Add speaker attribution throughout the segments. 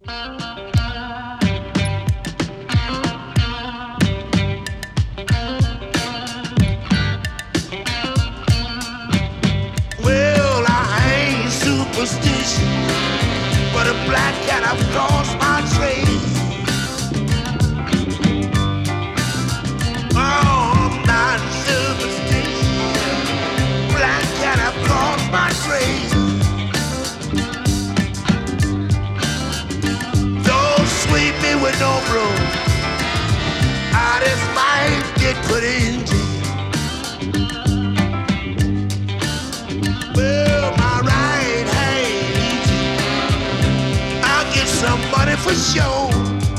Speaker 1: Well, I ain't superstitious, but a black cat I've crossed my trail. Oh, I'm not superstitious, black cat I've crossed my trail. Don't sweep me with no broom, I just might get put in jail. Well, my right hand, I'll get some money for sure.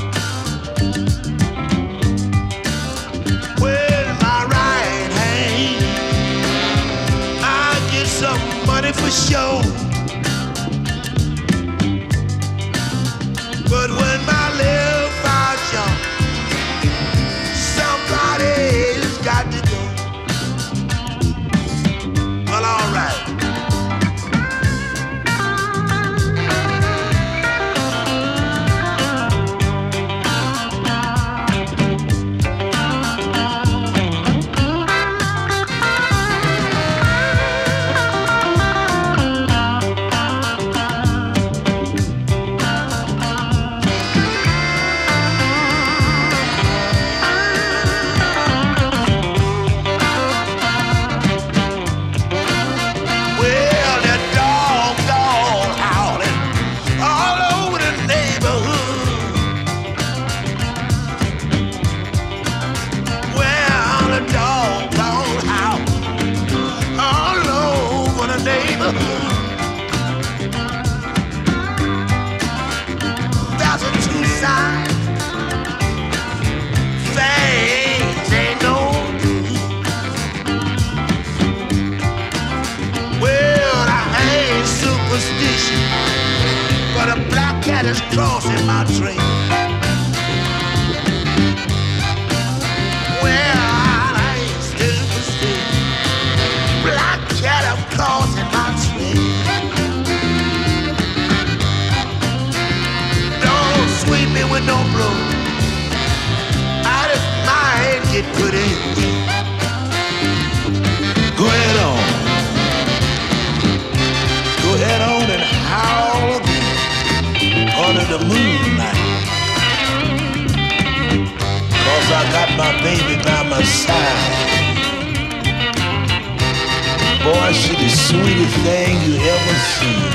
Speaker 1: Well, my right hand, I'll get some money for sure. But when my left eye jump, somebody's got to go. Well, all right. Well, that dog howling all over the neighborhood. Well, the dog howling all over the neighborhood. There's a two-side things ain't no good. Well, I ain't superstitious, but a black cat is crossing my trail. Well, I ain't superstitious, black cat is crossing my trail. Don't sweep me with no blow, I just might get put in jail. Go ahead on. Go ahead on and howl again under the moonlight. 'Cause I got my baby by my side. Boy, she the sweetest thing you ever seen.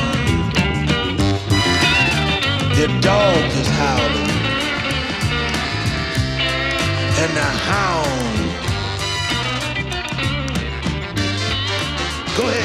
Speaker 1: The dog is howling, and the hound. Go ahead.